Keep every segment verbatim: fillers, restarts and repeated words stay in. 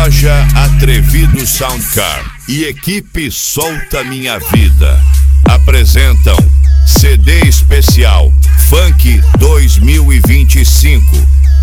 Loja Atrevido Soundcar e equipe Solta Minha Vida apresentam C D especial Funk dois mil e vinte e cinco.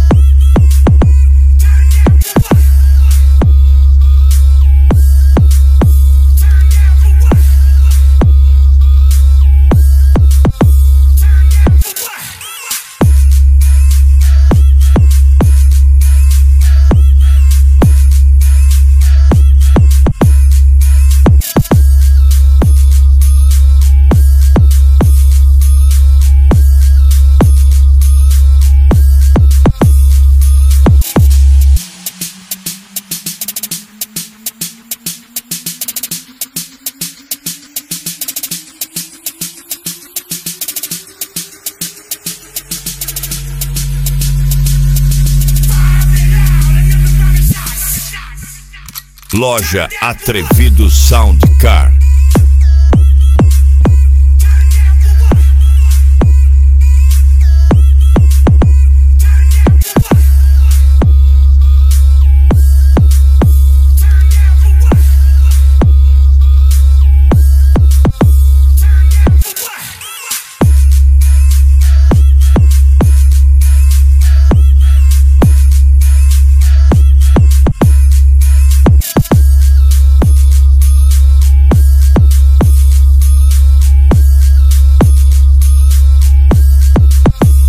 Loja Atrevido Soundcar.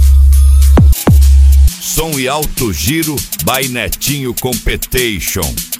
Som e alto giro by Netinho Competition.